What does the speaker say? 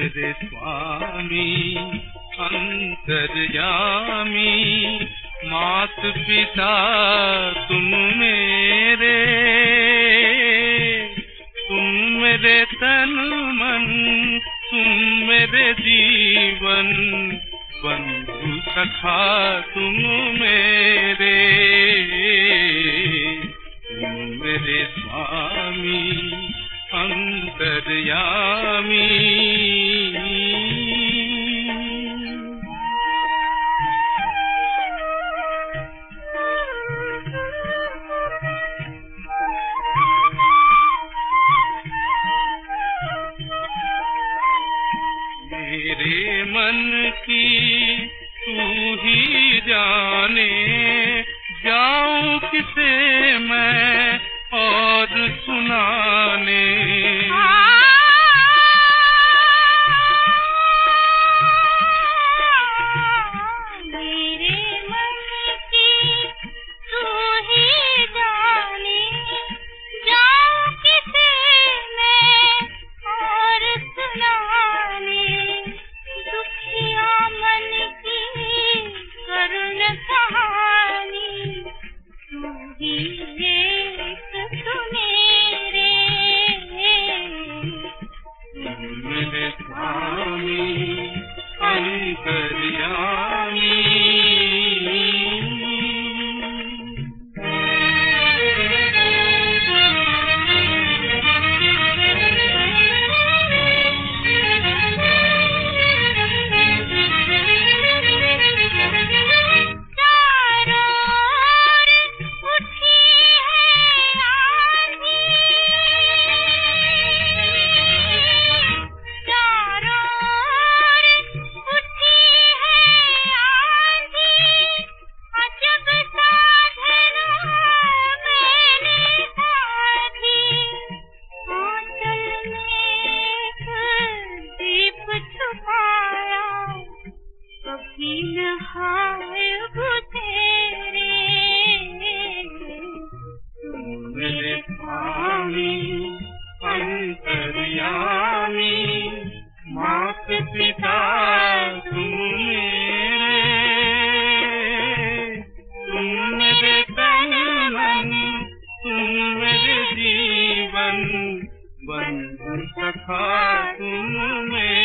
मेरे स्वामी अंतर्यामी, मात पिता तुम मेरे, तुम मेरे तन मन, तुम मेरे जीवन, बंधु सखा तुम मेरे, तुम मेरे स्वामी अंतर्यामी। मेरे मन की तू ही जाने, जाऊं किसे मैं और सुनाने। मेरे स्वामी अंतर्यामी। मेरे स्वामी अंतर्यामी, मात पिता तुम मेरे, तुम मेरे तन मन, तुम मेरे जीवन, बंधु सखा तुम मेरे।